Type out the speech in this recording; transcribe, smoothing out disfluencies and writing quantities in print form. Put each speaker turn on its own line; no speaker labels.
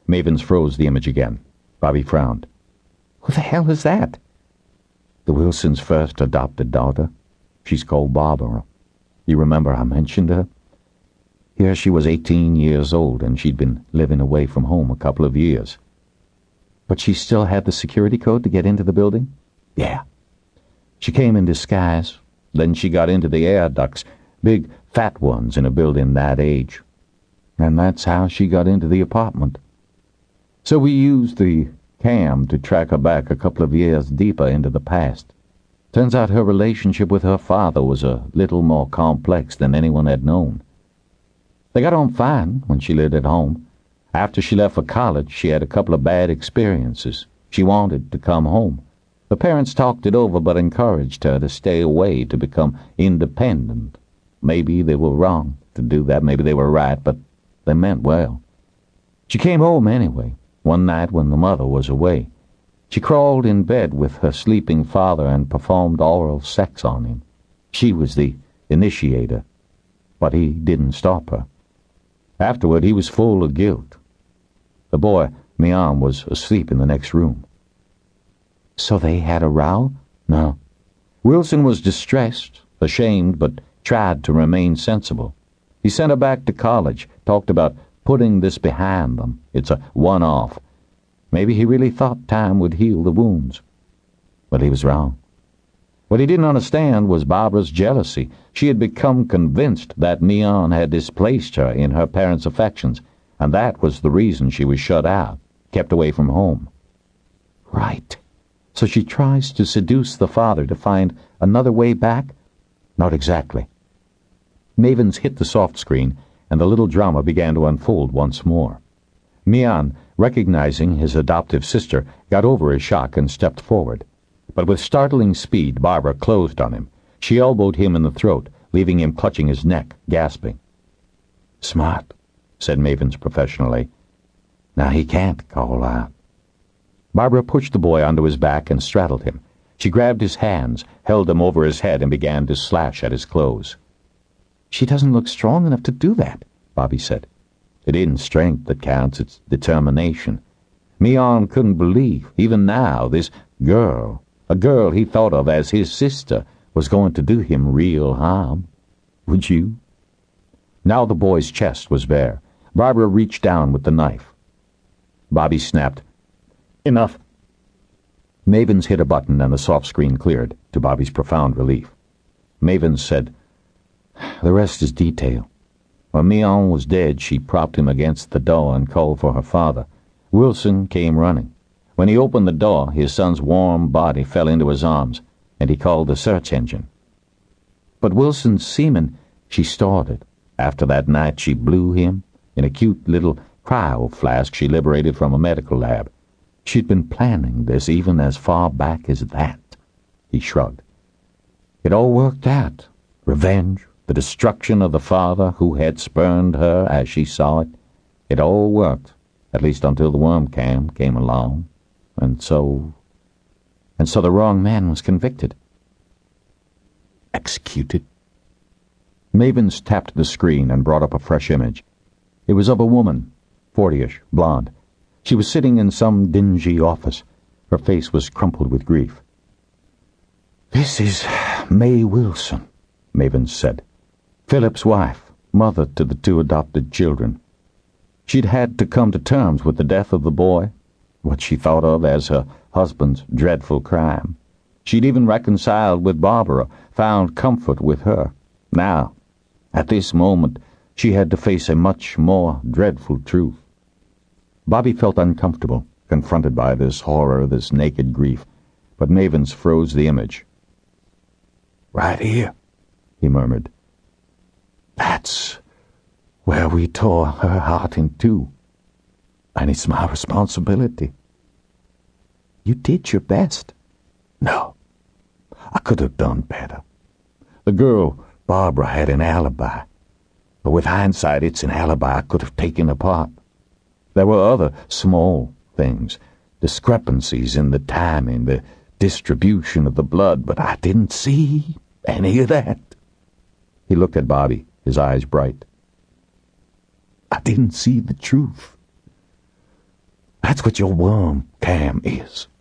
Mavens froze the image again. Bobby frowned. Who the hell is that? The Wilsons' first adopted daughter. She's called Barbara. You remember I mentioned her? Here she was 18 years old, and she'd been living away from home a couple of years. But she still had the security code to get into the building? Yeah. She came in disguise. Then she got into the air ducts, big fat ones in a building that age. And that's how she got into the apartment. So we used the cam to track her back a couple of years deeper into the past. Turns out her relationship with her father was a little more complex than anyone had known. They got on fine when she lived at home. After she left for college, she had a couple of bad experiences. She wanted to come home. The parents talked it over but encouraged her to stay away, to become independent. Maybe they were wrong to do that, maybe they were right, but they meant well. She came home anyway, one night when the mother was away. She crawled in bed with her sleeping father and performed oral sex on him. She was the initiator, but he didn't stop her. Afterward, he was full of guilt. The boy, Mian, was asleep in the next room. So they had a row? No. Wilson was distressed, ashamed, but tried to remain sensible. He sent her back to college, talked about putting this behind them. It's a one-off. Maybe he really thought time would heal the wounds. But he was wrong. What he didn't understand was Barbara's jealousy. She had become convinced that Mian had displaced her in her parents' affections, and that was the reason she was shut out, kept away from home. Right. So she tries to seduce the father to find another way back? Not exactly. Mavens hit the soft screen, and the little drama began to unfold once more. Mian, recognizing his adoptive sister, got over his shock and stepped forward. But with startling speed, Barbara closed on him. She elbowed him in the throat, leaving him clutching his neck, gasping. Smart, said Mavens professionally. Now he can't call out. Barbara pushed the boy onto his back and straddled him. She grabbed his hands, held them over his head, and began to slash at his clothes. She doesn't look strong enough to do that, Bobby said. It isn't strength that counts, it's determination. Mian couldn't believe, even now, this girl, a girl he thought of as his sister, was going to do him real harm. Would you? Now the boy's chest was bare. Barbara reached down with the knife. Bobby snapped, Enough. Mavens hit a button and the soft screen cleared, to Bobby's profound relief. Mavens said, The rest is detail. When Mian was dead, she propped him against the door and called for her father. Wilson came running. When he opened the door, his son's warm body fell into his arms, and he called the search engine. But Wilson's semen, she started. After that night, she blew him in a cute little cryo flask she liberated from a medical lab. She'd been planning this even as far back as that. He shrugged. It all worked out. Revenge, the destruction of the father who had spurned her as she saw it. It all worked, at least until the worm cam came along. And so the wrong man was convicted. Executed. Mavens tapped the screen and brought up a fresh image. It was of a woman, 40-ish, blonde. She was sitting in some dingy office. Her face was crumpled with grief. This is May Wilson, Mavens said. Philip's wife, mother to the 2 adopted children. She'd had to come to terms with the death of the boy, what she thought of as her husband's dreadful crime. She'd even reconciled with Barbara, found comfort with her. Now, at this moment, she had to face a much more dreadful truth. Bobby felt uncomfortable, confronted by this horror, this naked grief, but Mavens froze the image. Right here, he murmured. That's where we tore her heart in two, and it's my responsibility. You did your best. No, I could have done better. The girl, Barbara, had an alibi, but with hindsight, it's an alibi I could have taken apart. There were other small things, discrepancies in the timing, the distribution of the blood, but I didn't see any of that. He looked at Bobby, his eyes bright. I didn't see the truth. what your worm cam is.